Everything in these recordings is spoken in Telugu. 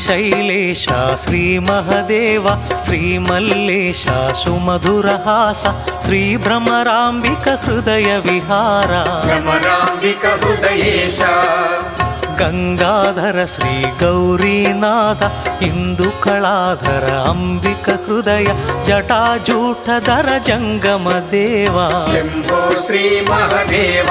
శ్రీశైలేశ శ్రీమహదేవ శ్రీమల్లేశ సుమధురహాస శ్రీభ్రమరాంబిక హృదయ విహార భ్రమరాంబిక హృదయేశ గంగాధర శ్రీ గౌరీనాథ ఇందుకళాధర అంబిక హృదయ జటాజూటధర జంగమ దేవా శంభో శ్రీ మహదేవ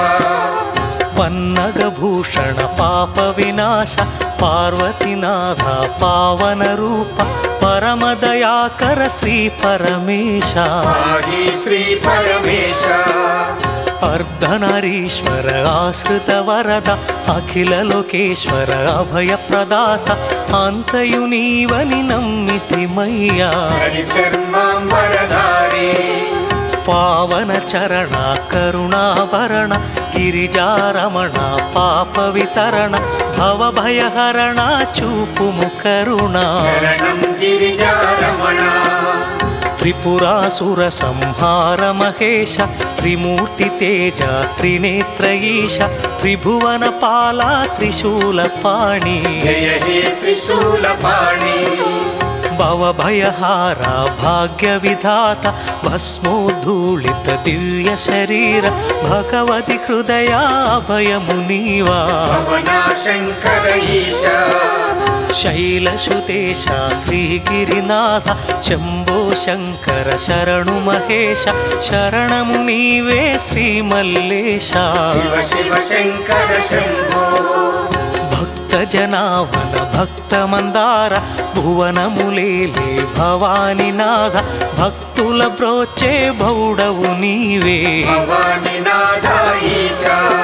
పన్నగభూషణ పాప వినాశ పార్వతీనాథ పావన రూప పరమదయాకర శ్రీ పరమేశ పాహి శ్రీ పరమేశ అర్ధనరీశ్వర ఆశ్రిత వరద అఖిల లోకేశ్వర అభయ ప్రదాత అంతయు నీవని నమ్మితిమయ్యా చర్మాంబరధారి పావన చరణ కరుణాభరణ గిరిజారమణ పాప వితరణ భవభయహరణ చూపుము కరుణ శరణం గిరిజారమణ త్రిపురాసుర సంహార మహేశ త్రిమూర్తి తేజ త్రినేత్ర ఈశ త్రిభువన పాల త్రిశూల పాణి జయ హే త్రిశూలపాణి భవభయహార భాగ్య విధాత భస్మోద్ధూళిత దివ్య శరీర భగవతి హృదయ అభయమునీవా పవనా శంకర ఈశ శైలసుతేశ శ్రీగిరినాథ శంభో శంకర శరణు మహేశ శరణము నీవే శ్రీమల్లేశ శివ శివ శంకర శంభో భక్త జనావన భక్త మందార భువనములేలే భవానినాథ భక్తుల బ్రోచే బౌడవు నీవే భవానినాథ ఈశ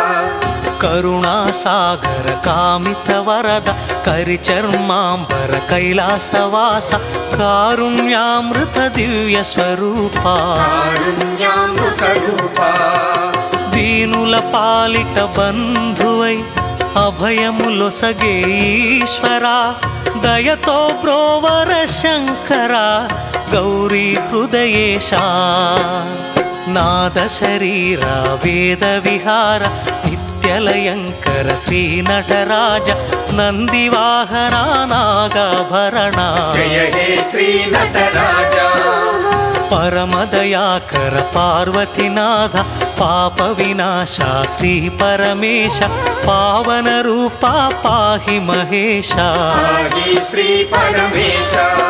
కరుణాసాగర కామిత వరద కరిచర్మాంబర కైలాసవాస కారుణ్యామృత దివ్య స్వరూప కారుణ్యామృత రూప దీనుల పాలిట బంధువై అభయములొసగే ఈశ్వరా దయతో బ్రోవర శంకర గౌరీ హృదయేశ నాద శరీర వేద విహార నిత్యలయంకర శ్రీ నటరాజ నందివాహన నాగాభరణ జయ హే శ్రీ నటరాజ పరమదయాకర పార్వతీనాథ పాప వినాశ శ్రీ పరమేశ పావన రూప పాహి మహేశ పాహి శ్రీ పరమేశ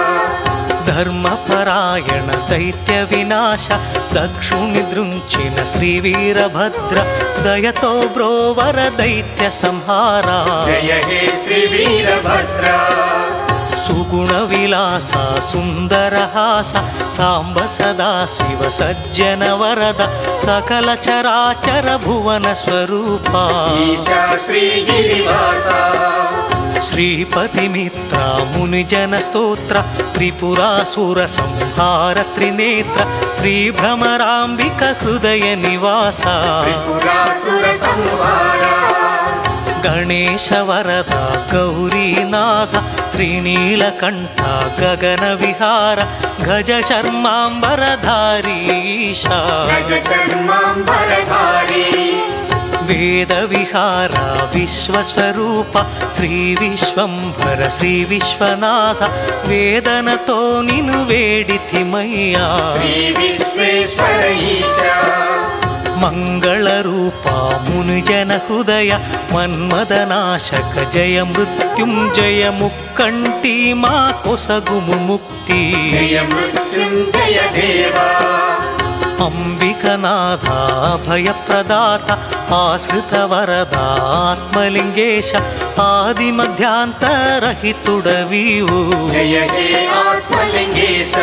ధర్మపరాయణ దైత్య వినాశ దక్షుని దృంచిన శ్రీ వీరభద్ర దయతో బ్రోవర దైత్య సంహార జయ హే శ్రీ వీరభద్ర సుగుణ విలాస సుందరహాస సాంబ సదా శివ సజ్జన వరద సకల చరాచర భువన స్వరూప ఈశా శ్రీగిరివాస శ్రీపతి మిత్ర మునిజన స్తోత్ర త్రిపురాసుర సంహార త్రినేత్ర శ్రీ భ్రమరాంబిక హృదయ నివాస త్రిపురాసుర సంహార గణేశ వరద గౌరీనాథ శ్రీనీలకంఠ గగన విహార గజ శర్మాంబరధారీ ఈశ గజ చర్మాంబరధారి వేద విహార విశ్వస్వరూప శ్రీ విశ్వంభర శ్రీ విశ్వనాథ వేదనతో నిను వేడితిమయ్యా శ్రీ విశ్వేశ్వర ఈశ మంగళ రూప మునిజన హృదయ మన్మదనాశక జయ మృత్యుంజయ ముక్కంటి మా కొసగుము ముక్తి జయ మృత్యుంజయ దేవా అంబికనాథ భయప్రదాత ఆశ్రిత వరద ఆత్మలింగేశ ఆది మధ్యాంతరహితుడవీవు జయ హే ఆత్మలింగేశ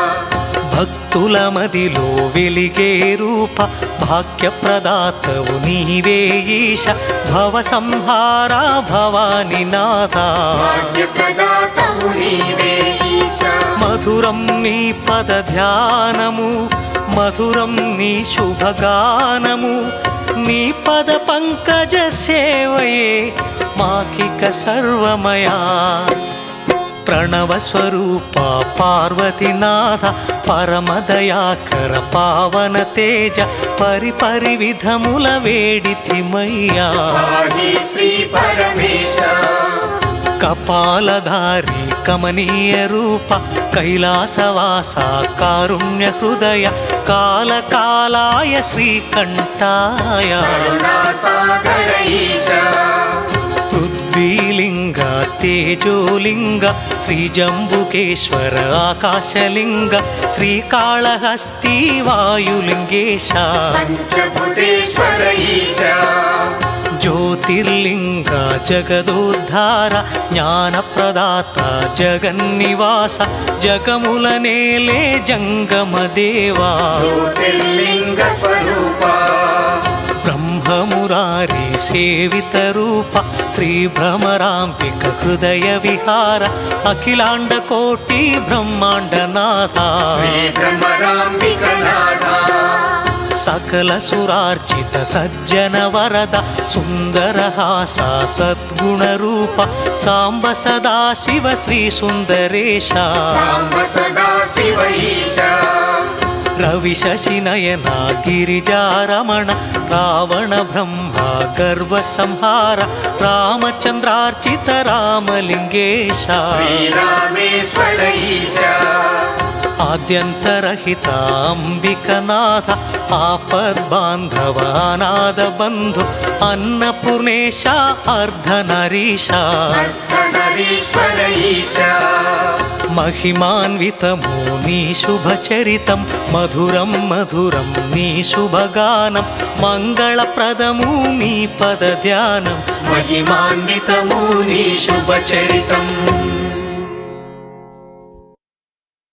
భక్తుల మదిలో వెలిగే రూప భాగ్యప్రదాతవు నీవే ఈశ భవ సంహార భవానినాథ భాగ్యప్రదాతవు నీవే ఈశ మధురం నీ పద ధ్యానము మధురం నీ శుభగానము నీ పద పంకజ సేవయే మాకిక సర్వమయా ప్రణవ స్వరూప పార్వతీనాథ పరమదయాకర పావన తేజ పరిపరి విధముల వేడితిమయ్యా పాహి శ్రీ పరమేశ కపాలధారి కమనీయ రూప కైలాసవాస కారుణ్య హృదయ కాలకాలాయ శ్రీకంఠాయ కరుణాసాగర ఈశ పృథ్వీలింగ తేజోలింగ శ్రీజంబుకేశ్వర ఆకాశలింగ శ్రీకాళహస్తి వాయులింగేశ పంచభూతేశ్వర ఈశ జ్యోతిర్లింగ జగదోద్ధార జ్ఞానప్రదాత జగన్నివాస జగముల నేలే జంగమదేవా జ్యోతిర్లింగ స్వరూప బ్రహ్మమురారి సేవిత రూప శ్రీ భ్రమరాంబిక హృదయ విహార అఖిలాండ కోటి బ్రహ్మాండనాథ శ్రీ భ్రమరాంబిక నాథ సకల సురార్చిత సజ్జన వరద సుందరహాస సద్గుణ రూప సాంబ సదా శివ శ్రీ సుందరేశ సాంబ సదా శివ ఈశ రవి శశినయన గిరిజారమణ రావణ బ్రహ్మ గర్వ సంహార రామచంద్రార్చిత రామలింగేశ శ్రీరామేశ్వర ఈశ ఆద్యంతరహిత అంబికనాథ ఆపద్బాంధవ అనాథ బంధు అన్నపూర్ణేశ అర్ధనరీశ అర్ధనరీశ్వర ఈశ మహిమాన్వితము నీ శుభచరితం మధురం మధురం నీ శుభగానం మంగళప్రదము నీ పద ధ్యానం మహిమాన్వితము నీ శుభచరితం